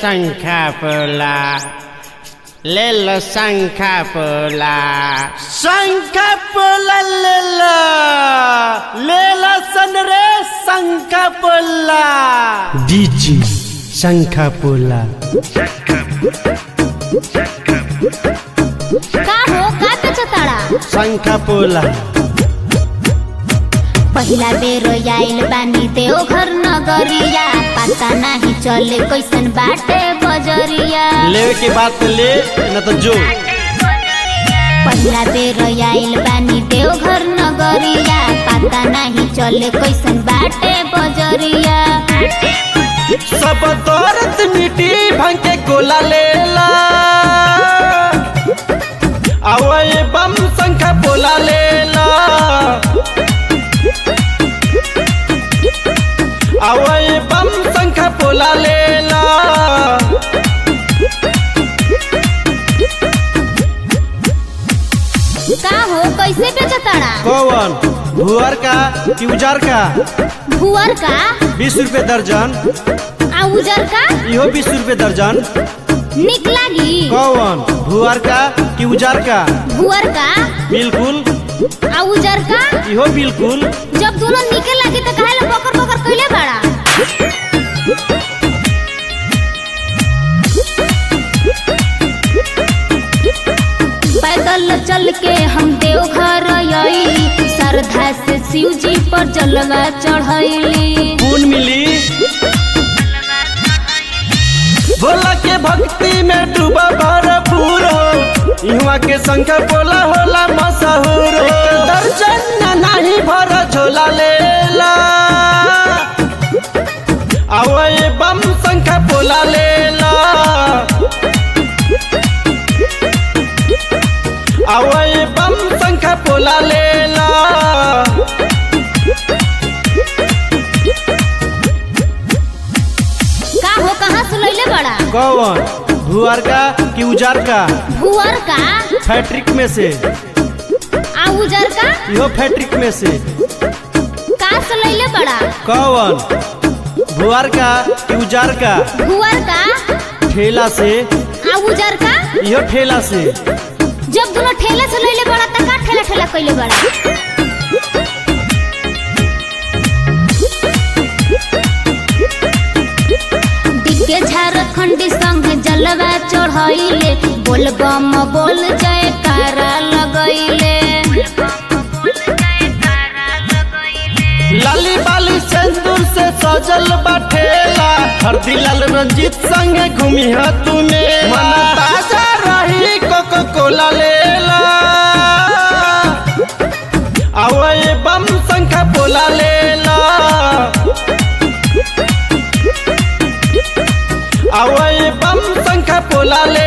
शंखा पोला ले लो शंखा पोला ले लो सन रे शंखा पोला डीजी शंखा पोला का हो का बेचताड़ा शंखा पोला पहिला बेर आइल बानी देवघर नगरिया पता नहीं चले कैसन बाटे बजरिया लेवे के बात ले न तो जो पहिला बेर आइल बानी देवघर नगरिया पता नहीं चले कैसन बाटे बजरिया सब दौरत मिट्टी भंग के गोला लेला आवए बम शंखा पोला लेला आवए बम शंखा पोला लेला का हो कैसे बेचताड़ा कौन भुअर का कि उजार का भुअर का 20 रुपए दर्जन आ उजर का इहो 20 रुपए दर्जन निक लागी कौन भुअर का कि उजार का भुअर का बिल्कुल आ उजर का इहो बिल्कुल जब दोनों निके लागी तो काहे ला बकर बकर कइले बाड़ा पैदल चल के हम देवघर आई श्रद्धा से शिव जी पर जलवा चढ़ैली कौन मिली भोला के भक्ति में डूबा भरपूर हो इहवा के शंखा पोला होला मशहूर हो दर्जन नहीं भर झोला लेला आवए बम शंखा पोला लेला आवए बम शंखा पोला लेला का हो कहाँ से लैले बड़ा कौन भुअर का कि उजार का भुअर का फैक्ट्रिक में से आ उजर का इहो फैक्ट्रिक में से का से लैले बड़ा कौन भुअर का कि उजार का भुअर का ठेला से आ उजर का इहो ठेला से जब दोनों ठेले से लैले बड़ा त का ठेला ठेला कइले बड़ा दिग्गे झारखंडी संग जलवा चढ़ैले बोल बम बोल जयकारा लगैले लाली बाली सिंदूर से सजल बाठेला हरदी लाल रंजीत संग घूमी है तूने मन ताजा रही कोको कोला लेला आवए बम शंखा पोला लेला आवए बम शंखा पोला ले